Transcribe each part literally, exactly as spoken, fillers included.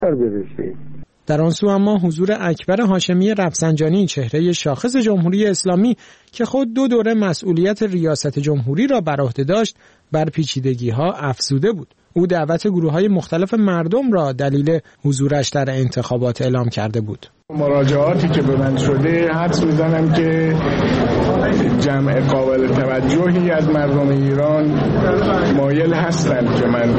برسید. در آن سو اما حضور اکبر هاشمی رفسنجانی، چهره شاخص جمهوری اسلامی که خود دو دوره مسئولیت ریاست جمهوری را بر عهده داشت، بر پیچیدگی‌ها افزوده بود. او دعوت گروه‌های مختلف مردم را دلیل حضورش در انتخابات اعلام کرده بود. مراجعاتی که به من شده حدس میزنم که جمع قابل توجهی از مردم ایران مایل هستند که من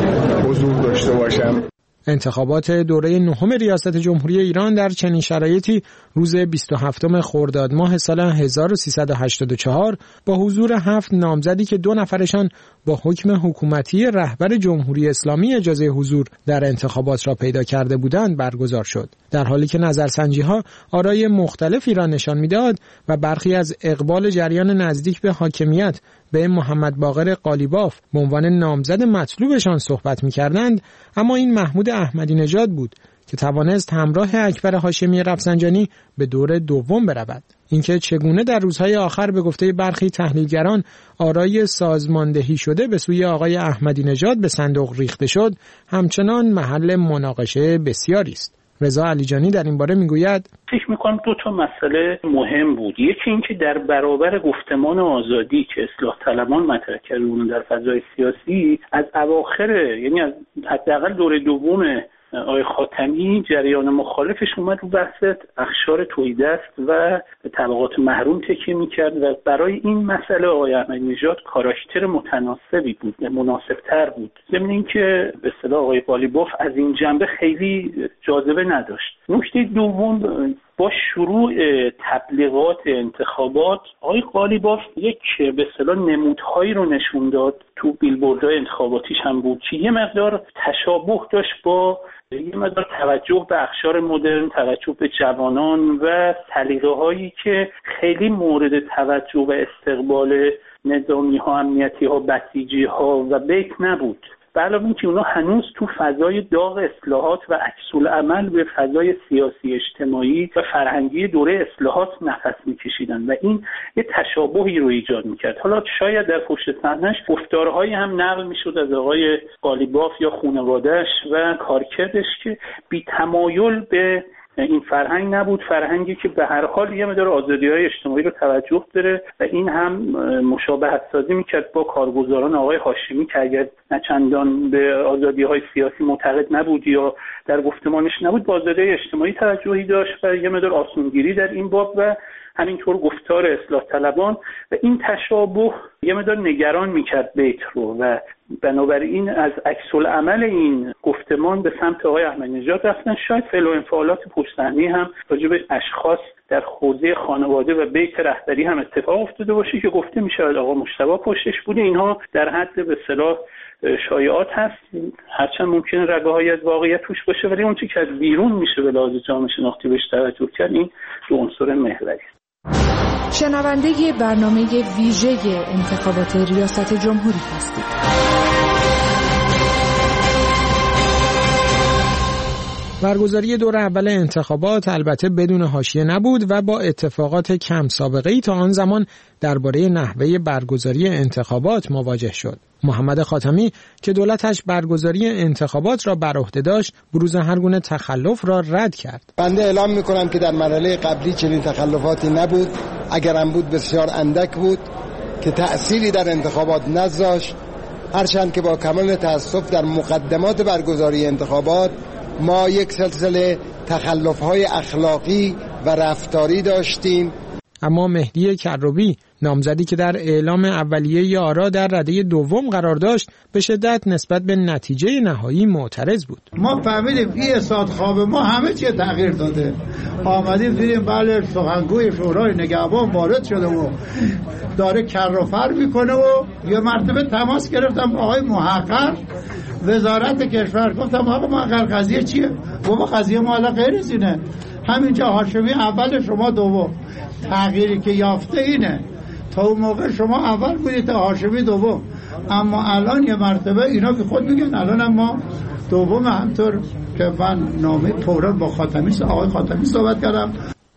حضور داشته باشم. انتخابات دوره نهم ریاست جمهوری ایران در چنین شرایطی روز بیست و هفتم خرداد ماه سال هزار و سیصد و هشتاد و چهار با حضور هفت نامزدی که دو نفرشان با حکم حکومتی رهبر جمهوری اسلامی اجازه حضور در انتخابات را پیدا کرده بودند برگزار شد، در حالی که نظرسنجی‌ها آرای مختلفی را نشان می‌داد و برخی از اقبال جریان نزدیک به حاکمیت به محمد باقر قالیباف به عنوان نامزد مطلوبشان صحبت می‌کردند، اما این محمود احمدی نژاد بود که توانست همراه اکبر هاشمی رفسنجانی به دور دوم برود. اینکه چگونه در روزهای آخر به گفته برخی تحلیلگران آرای سازماندهی شده به سوی آقای احمدی نژاد به صندوق ریخته شد، همچنان محل مناقشه بسیاری است. رضا علیجانی در این باره میگوید: فکر میکنم دو تا مسئله مهم بود. یکی اینکه در برابر گفتمان آزادی که اصلاح طلبان مطرح کردن در فضای سیاسی، از اواخر یعنی از حداقل دوره دوم آقای خاتمی جریان مخالفش اومد رو بحث اخشار تهیدست و طبقات محروم تکیه میکرد و برای این مسئله آقای احمدی نژاد کاراکتر متناسبی بود، مناسبتر بود. ضمن اینکه به اصطلاح آقای قالیباف از این جنبه خیلی جاذبه نداشت. نکته دوم، با شروع تبلیغات انتخابات آقای قالیباف یک به اصطلاح نمودهایی رو نشون داد، تو بیلبوردهای انتخاباتیش هم بود که یه مقدار تشابه داشت با یه مقدار توجه به اخشار مدرن، توجه به جوانان و سلیقه‌هایی که خیلی مورد توجه و استقبال نظامی ها، امنیتی ها، بسیجی ها و بیت نبود. به علاوه اینکه اونا هنوز تو فضای داغ اصلاحات و عکس‌العمل به فضای سیاسی اجتماعی و فرهنگی دوره اصلاحات نفس می‌کشیدن و این یه تشابهی رو ایجاد می‌کرد. حالا شاید در پشت صحنه‌اش گفتارهایی هم نقل می‌شد از آقای قالیباف یا خانواده‌اش و کارکردش که بی‌تمایل به این فرهنگ نبود، فرهنگی که به هر حال یه مقدار آزادی‌های اجتماعی رو توجه داره و این هم مشابهت سازی می‌کرد با کارگزاران آقای هاشمی که اگر نه چندان به آزادی‌های سیاسی معتقد نبود یا در گفتمانش نبود، با آزادی‌های اجتماعی توجهی داشت و یه مقدار آسونگیری در این باب و همینطور گفتار اصلاح طلبان و این تشابه یه مقدار نگران می‌کرد بیت رو و بنابراین از عکس‌العمل این گفتمان به سمت آقای احمدی نژاد رفتن. شاید فعل و انفعالات پشت‌صحنه‌ای هم راجع به اشخاص در حوزه خانواده و بیت رهبری هم اتفاق افتاده باشه که گفته میشه آقا مجتبی پشتش بوده. اینها در حد به اصطلاح شایعات هست، هرچند ممکنه رگه‌هایی از واقعیت توش باشه، ولی اون چیزی که از بیرون میشه به لحاظ جامعه شناختی بهش توجه کرد، این دو عنصر محوری است. شنونده برنامه ویژه انتخابات ریاست جمهوری هستید. برگزاری دور اول انتخابات البته بدون حاشیه نبود و با اتفاقات کم سابقه‌ای تا آن زمان درباره نحوه برگزاری انتخابات مواجه شد. محمد خاتمی که دولتش برگزاری انتخابات را بر عهده داشت، بروز هر گونه تخلف را رد کرد. بنده اعلام می‌کنم که در مرحله قبلی چنین تخلفاتی نبود، اگر هم بود بسیار اندک بود که تأثیری در انتخابات نذاشت، هرچند که با کمال تأسف در مقدمات برگزاری انتخابات ما یک سلسله تخلف‌های اخلاقی و رفتاری داشتیم. اما مهدی کروبی، نامزدی که در اعلام اولیه آرا در رده دوم قرار داشت، به شدت نسبت به نتیجه نهایی معترض بود. ما فهمیدیم این اصلاحات خواب ما همه چی تغییر داده. آمدیم دیدیم بله سخنگوی شورای نگهبان وارد شده و داره کر و فر میکنه و یه مرتبه تماس گرفتم آقای محقق وزارت کشور، گفتم آقا محقق قضیه چیه؟ بابا قضیه ما الان غیر از اینه، همینجا هاشمی اول شما دوم، تغییری که یافته اینه، تا اون موقع شما اول بودید تا هاشمی دوم، اما الان یه مرتبه اینا که خود میگن الان هم ما دوم. همطور که من نامه فوراً با خاتمی آقای خاتمی صحبت کردم.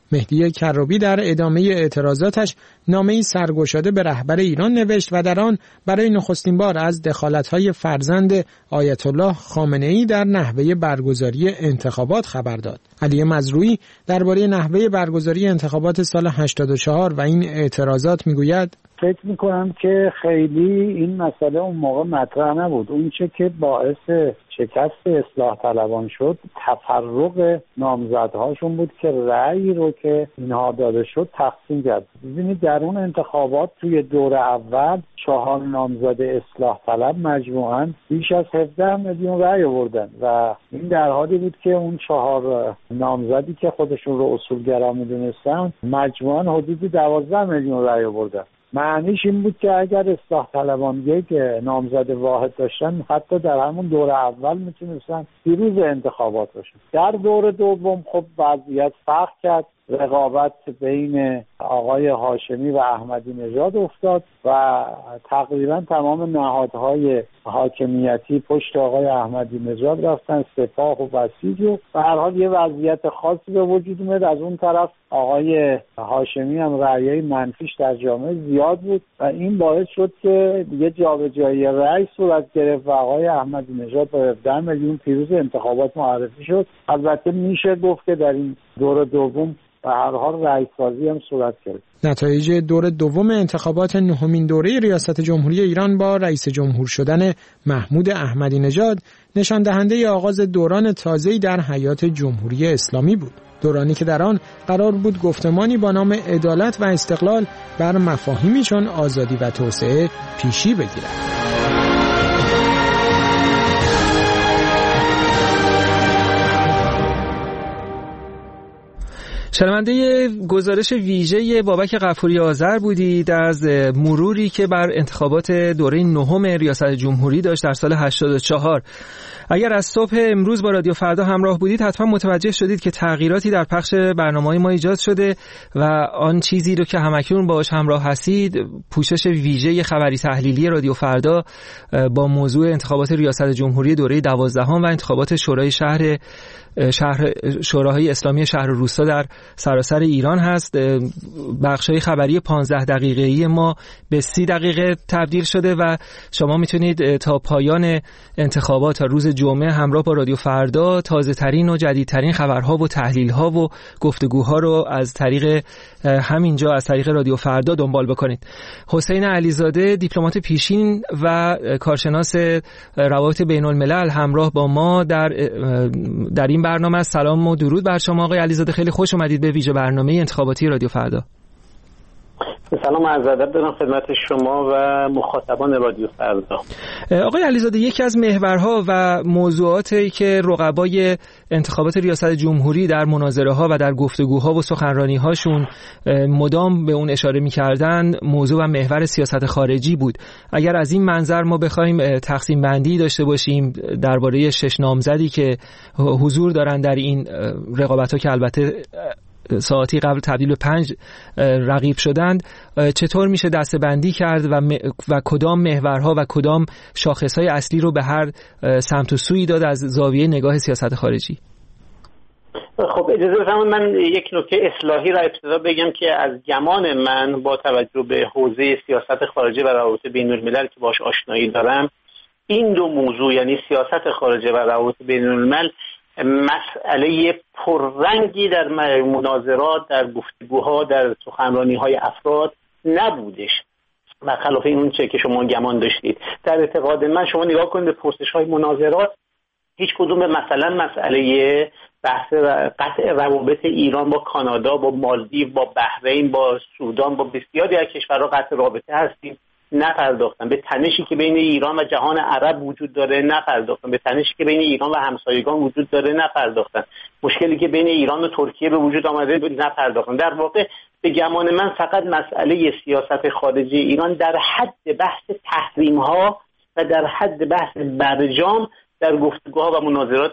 مهدی کروبی در ادامه اعتراضاتش نامه‌ای سرگشاده به رهبر ایران نوشت و در آن برای نخستین بار از دخالت‌های فرزند آیت الله خامنه‌ای در نحوه برگزاری انتخابات خبر داد. علی مزروعی درباره نحوه برگزاری انتخابات سال هشتاد و چهار و این اعتراضات میگوید: فکر میکنم که خیلی این مسئله اون موقع مطرح نبود. اون چه که باعث شکست اصلاح طلبان شد تفرق نامزدهاشون بود که رأی رو که اینها داده شد تقسیم کرد. ببینید در اون انتخابات توی دور اول چهار نامزد اصلاح طلب مجموعاً بیش از هفده میلیون رأی آوردن و این در حالی بود که اون چهار نامزدی که خودشون رو اصولگرا میدونستن مجموعاً حدود دوازده میلیون رأی آوردن. معنیش این بود که اگر اصلاح طلبان یک نامزد واحد داشتن حتی در همون دور اول میتونستن پیروز انتخابات باشن. در دور دوم خب وضعیت فرق کرد، رقابت بین آقای هاشمی و احمدی نژاد افتاد و تقریبا تمام نهادهای حاکمیتی پشت آقای احمدی نژاد رفتن، سپاه و بسیج و به هر حال یه وضعیت خاصی به وجود اومد. از اون طرف آقای هاشمی هم رأیای منفیش در جامعه زیاد بود و این باعث شد که یه جابجایی رأی صورت گرفت و آقای احمدی نژاد با هفده میلیون پیروز انتخابات معرفی شد. البته میشه گفت که در این دور دوم به هر حال رأی سازی هم صورت گرفت. نتایج دور دوم انتخابات نهمین دوره ریاست جمهوری ایران با رئیس جمهور شدن محمود احمدی نژاد نشان دهنده آغاز دوران تازه‌ای در حیات جمهوری اسلامی بود. دورانی که در آن قرار بود گفتمانی با نام عدالت و استقلال بر مفاهیمی چون آزادی و توسعه پیشی بگیرد. شنونده گزارش ویژه بابک غفوری آذر بودید از مروری که بر انتخابات دوره نهم ریاست جمهوری داشت در سال هشتاد و چهار. اگر از صبح امروز با رادیو فردا همراه بودید حتما متوجه شدید که تغییراتی در پخش برنامه‌های ما ایجاد شده و آن چیزی رو که همکنون باهاش همراه هستید پوشش ویژه خبری تحلیلی رادیو فردا با موضوع انتخابات ریاست جمهوری دوره دوازدهم و انتخابات شورای شهر شهر شوراهای اسلامی شهر و روستا در سراسر ایران هست. بخش‌های خبری پانزده دقیقه‌ای ما به سی دقیقه تبدیل شده و شما میتونید تا پایان انتخابات تا روز جمعه همراه با رادیو فردا تازه ترین و جدیدترین خبرها و تحلیل‌ها و گفتگوها رو از طریق همینجا از طریق رادیو فردا دنبال بکنید. حسین علیزاده دیپلمات پیشین و کارشناس روابط بین‌الملل همراه با ما در در این برنامه. سلام و درود بر شما آقای علیزاده، خیلی خوش اومدید به ویژه برنامه انتخاباتی رادیو فردا. سلام و عرض ادب دارم خدمت شما و مخاطبان رادیو فردا. آقای علیزاده، یکی از محورها و موضوعاتی که رقبای انتخابات ریاست جمهوری در مناظره‌ها و در گفتگوها و سخنرانی‌هاشون مدام به اون اشاره می‌کردن موضوع و محور سیاست خارجی بود. اگر از این منظر ما بخوایم تقسیم بندی داشته باشیم درباره شش نامزدی که حضور دارن در این رقابت‌ها که البته ساعتی قبل تبدیل به پنج رقیب شدند، چطور میشه دسته‌بندی کرد و, م... و کدام محورها و کدام شاخصهای اصلی رو به هر سمت و سویی داد از زاویه نگاه سیاست خارجی؟ خب اجازه بفرمایید من یک نکته اصلاحی را ابتدا بگم که از گمان من با توجه به حوزه سیاست خارجی و روابط بین‌الملل که باش آشنایی دارم، این دو موضوع یعنی سیاست خارجی و روابط بین‌الملل مسئله پررنگی در مناظرات، در گفتگوها، در سخنرانی‌های افراد نبودش، برخلاف اون چه که شما گمان داشتید. در اعتقاد من شما نگاه کنید به پرسش‌های مناظرات، هیچ کدوم مثلا مسئله بحث قطع روابط ایران با کانادا، با مالدیو، با بحرین، با سودان، با بسیاری از کشورها قطع رابطه هستیم نپرداختن. به تنشی که بین ایران و جهان عرب وجود داره نپرداختن. به تنشی که بین ایران و همسایگان وجود داره نپرداختن. مشکلی که بین ایران و ترکیه به وجود آمده نپرداختن. در واقع به گمان من فقط مسئله سیاست خارجی ایران در حد بحث تحریم ها و در حد بحث برجام در گفتگوها و مناظرات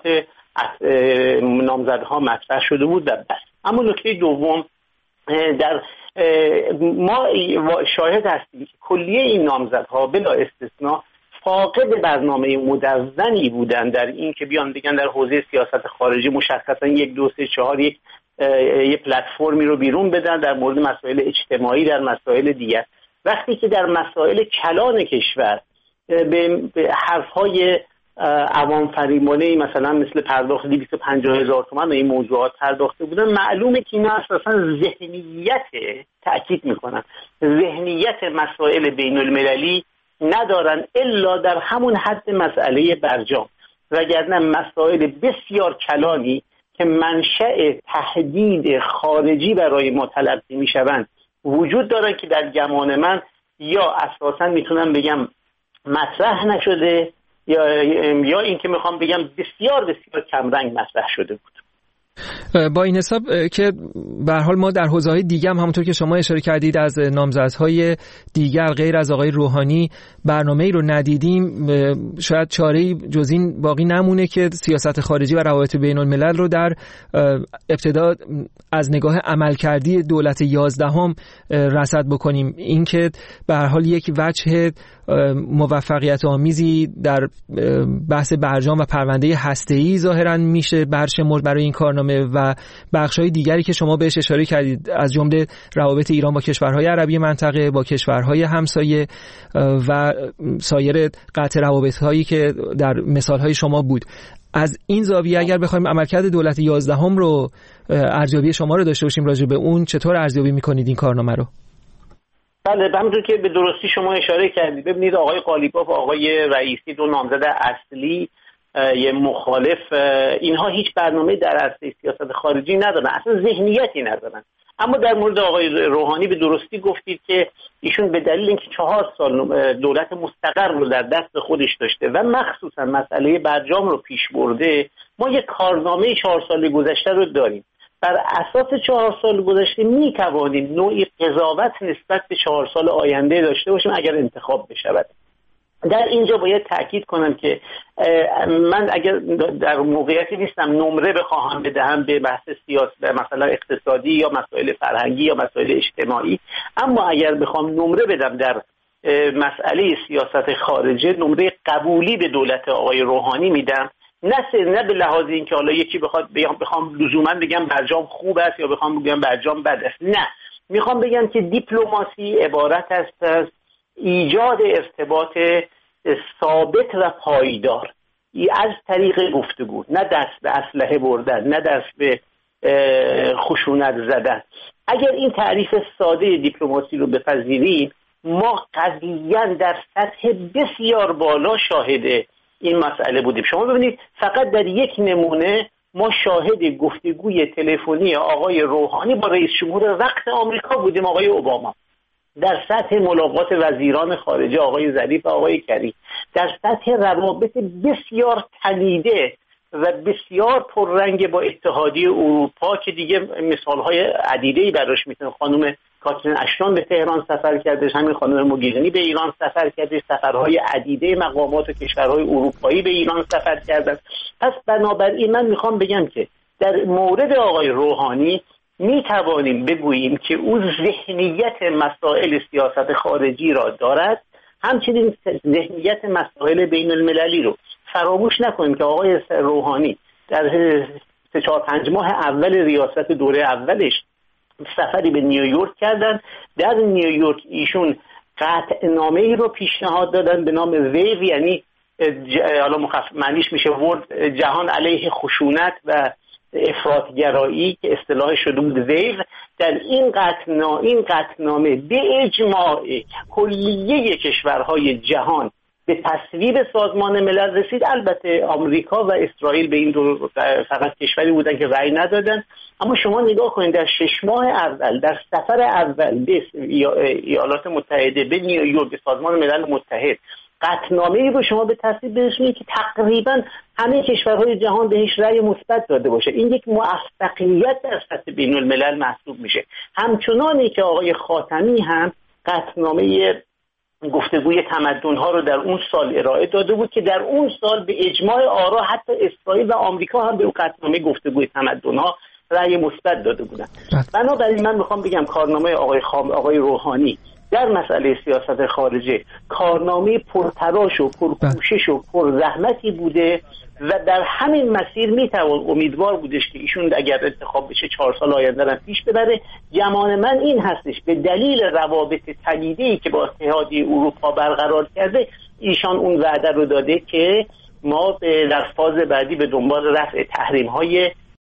نامزدها مطرح شده بود و بس. اما نکته دوم، در ما شاهد هستیم که کلیه این نامزدها بلا استثناء فاقد برنامه مدونی بودن در این که بیان بگن در حوزه سیاست خارجی مشخصا یک دو سه چهار یک یه پلتفرمی رو بیرون بدن در مورد مسائل اجتماعی، در مسائل دیگر. وقتی که در مسائل کلان کشور به حرفهای عوام فریبانه مثلا مثل پرداخت دویست و پنجاه هزار تومان و این موضوعات پرداخته بودن، معلومه که اینا اساسا ذهنیت، تأکید میکنن، ذهنیت مسائل بین المللی ندارن الا در همون حد مسئله برجام، وگرنه مسائل بسیار کلانی که منشأ تهدید خارجی برای ما تلقی میشوند وجود دارن که در گمان من یا اساسا میتونم بگم مطرح نشده یا یا اینکه میخوام بگم بسیار بسیار کمرنگ مطرح شده بود. با این حساب که به هر حال ما در حوزه‌های دیگه هم همونطور که شما اشاره کردید از نامزدهای دیگر غیر از آقای روحانی برنامه‌ای رو ندیدیم، شاید چاره‌ای جز این باقی نمونه که سیاست خارجی و روابط بین الملل رو در ابتدا از نگاه عملکردی دولت یازدهم رصد بکنیم. این که به هر حال یک وجه موفقیت آمیزی در بحث برجام و پرونده هسته‌ای ظاهراً میشه برشمرد برای این کارنامه و بخش‌های دیگری که شما بهش اشاره کردید، از جمله روابط ایران با کشورهای عربی منطقه، با کشورهای همسایه و سایر قطع روابط‌هایی که در مثال‌های شما بود. از این زاویه اگر بخوایم عملکرد دولت یازدهم رو، ارزیابی شما رو داشته باشیم راجع به اون، چطور ارزیابی می‌کنید این کارنامه رو؟ بله، همونطور که به درستی شما اشاره کردید، ببینید آقای قالیباف و آقای رئیسی دو نامزد اصلی یه مخالف، اینها هیچ برنامه در عرصه سیاست خارجی ندارن، اصلا ذهنیتی ندارن. اما در مورد آقای روحانی به درستی گفتید که ایشون به دلیل اینکه چهار سال دولت مستقر رو در دست خودش داشته و مخصوصا مسئله برجام رو پیش برده، ما یک کارنامه چهار سال گذشته رو داریم. بر اساس چهار سال گذشته می توانیم نوعی قضاوت نسبت به چهار سال آینده داشته باشیم اگر انتخاب بشود. در اینجا باید تأکید کنم که من اگر در موقعیتی نیستم نمره بخواهم بدهم به بحث سیاست، مثلا اقتصادی یا مسائل فرهنگی یا مسائل اجتماعی، اما اگر بخوام نمره بدم در مسئله سیاست خارجه، نمره قبولی به دولت آقای روحانی میدم. نه نه به لحاظ اینکه حالا یکی بخواد بخوام لزوما بگم برجام خوب است یا بخوام بگم برجام بد است، نه، میخوام بگم که دیپلماسی عبارت است از ایجاد ارتباط ثابت و پایدار از طریق گفتگو، نه دست به اسلحه بردن، نه دست به خشونت زدن. اگر این تعریف ساده دیپلماسی رو بپذیریم، ما قضیاً در سطح بسیار بالا شاهد این مسئله بودیم. شما ببینید فقط در یک نمونه ما شاهد گفتگوی تلفنی آقای روحانی با رئیس جمهور وقت آمریکا بودیم، آقای اوباما. در سطح ملاقات وزیران خارجه آقای ظریف و آقای کری، در سطح روابط بسیار تنیده و بسیار پررنگ با اتحادیه اروپا که دیگه مثالهای عدیده‌ای براش میتونه، خانم کاترین اشتون به تهران سفر کرده، همین خانم موگرینی به ایران سفر کرده، سفرهای عدیده مقامات و کشورهای اروپایی به ایران سفر کردن. پس بنابراین من میخوام بگم که در مورد آقای روحانی می توانیم بگوییم که او ذهنیت مسائل سیاست خارجی را دارد، همچنین ذهنیت مسائل بین المللی رو. فراموش نکنیم که آقای روحانی در سه چهار پنج ماه اول ریاست دوره اولش سفری به نیویورک کردن. در نیویورک ایشون قطعنامه ای رو پیشنهاد دادن به نام ویو، یعنی حالا مخفف معنیش میشه ورد جهان علیه خشونت و افراطگرایی که اصطلاح شده بود ویو. در این قطعنامه این قطعنامه به اجماع کلیه کشورهای جهان به تصویب سازمان ملل رسید. البته آمریکا و اسرائیل به این دو فقط کشوری بودن که رأی ندادن. اما شما نگاه کنید در شش ماه اول، در سفر اول به ایالات متحده، به نیویورک، به سازمان ملل متحد، قطعنامه‌ای رو شما به تصویب برسونید که تقریبا همه کشورهای جهان بهش رأی مثبت داده باشه. این یک موفقیت در سطح بین الملل محسوب میشه. همچنانی که آقای خاتمی هم قطعنامه گفتگوی تمدن‌ها رو در اون سال ارائه داده بود که در اون سال به اجماع آرا حتی اسرائیل و آمریکا هم به اون قطعنامه گفتگوی تمدن‌ها رأی مثبت داده بودن. بنابراین من میخوام بگم کارنامه آقای خام آقای روحانی در مسئله سیاست خارجه کارنامه پرتراش و پرکوشش و پرزحمتی بوده و در همین مسیر میتوان امیدوار بودش که ایشون اگر انتخاب بشه چهار سال آینده را پیش ببره. گمان من این هستش به دلیل روابط تلیده‌ای که با اتحادیه اروپا برقرار کرده ایشان اون وعده رو داده که ما در فاز بعدی به دنبال رفع تحریم‌های